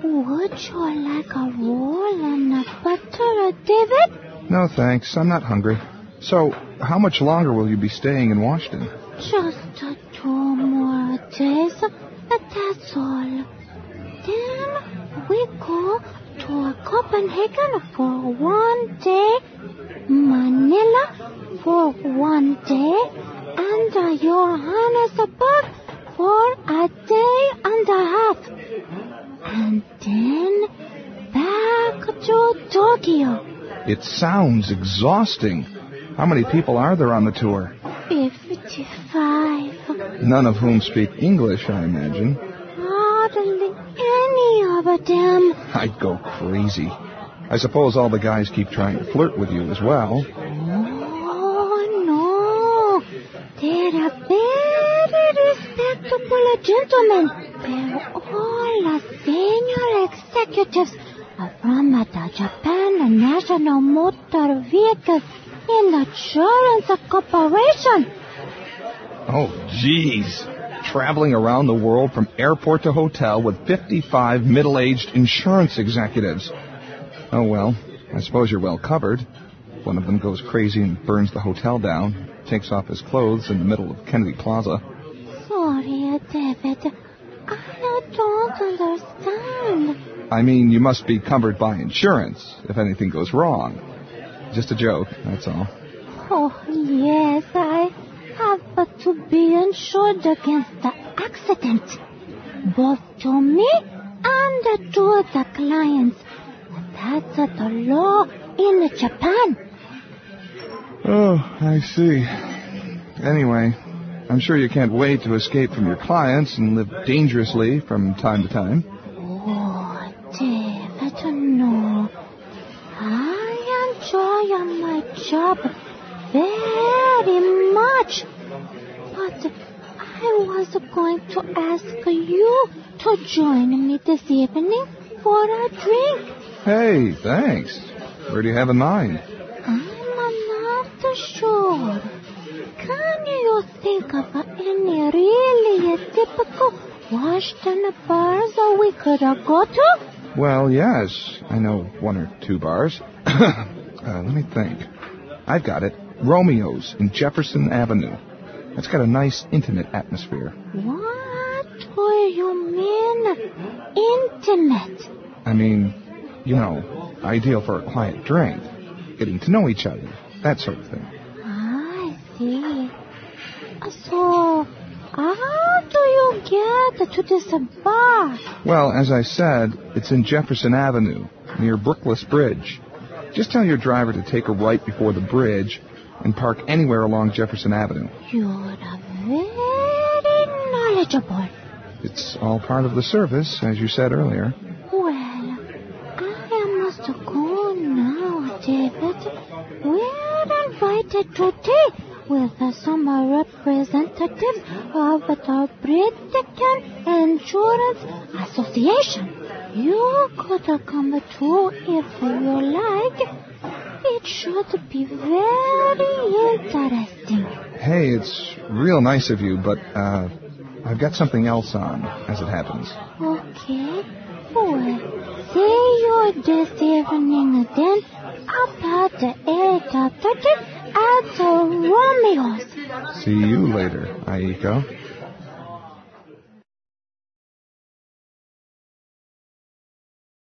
Would you like a roll and a butter, David? No, thanks. I'm not hungry. So, how much longer will you be staying in Washington? Just 2 more days, but that's all. Then we go to Copenhagen for 1 day, Manila for 1 day, and Johannesburg for a day and a half. And then back to Tokyo. It sounds exhausting. How many people are there on the tour? 55. None of whom speak English, I imagine. Hardly any of them. I'd go crazy. I suppose all the guys keep trying to flirt with you as well. Oh, no. They're very respectable gentlemen. They're all senior executives from the Japan National Motor Vehicles Insurance Corporation. Oh, geez. Traveling around the world from airport to hotel with 55 middle-aged insurance executives. Oh, well, I suppose you're well covered. One of them goes crazy and burns the hotel down, takes off his clothes in the middle of Kennedy Plaza. Sorry, David. I don't understand. I mean, you must be covered by insurance if anything goes wrong. Just a joke, that's all. Oh, yes, I have to be insured against the accident, both to me and to the clients. That's the law in Japan. Oh, I see. Anyway, I'm sure you can't wait to escape from your clients and live dangerously from time to time. Oh, David, no. I enjoy my job very much. But I was going to ask you to join me this evening for a drink. Hey, thanks. Where do you have in mind? I'm not sure. Can you think of any really typical Washington bars we could go to? Well, yes. I know 1 or 2 bars. Let me think. I've got it. Romeo's in Jefferson Avenue. It's got a nice, intimate atmosphere. What do you mean, intimate? I mean, you know, ideal for a quiet drink. Getting to know each other. That sort of thing. I see. So, how do you get to this bar? Well, as I said, it's in Jefferson Avenue, near Brookless Bridge. Just tell your driver to take a right before the bridge and park anywhere along Jefferson Avenue. You're very knowledgeable. It's all part of the service, as you said earlier. Well, I must go now, David. We're invited to tea with some representatives of the British Insurance Association. You could come too if you like. It should be very interesting. Hey, it's real nice of you, but I've got something else on, as it happens. Okay. Well, see you this evening then about 8:30 at Romeo's. See you later, Aiko.